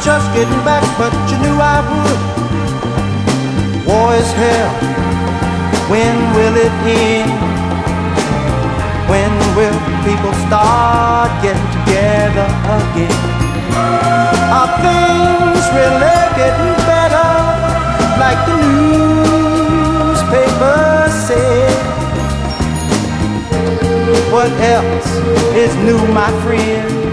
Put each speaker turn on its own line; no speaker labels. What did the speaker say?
just getting back, but you knew I would. War is hell, when will it end? When will people start getting together again? Are things really getting better, like the newspapers say? What else is new, my friend?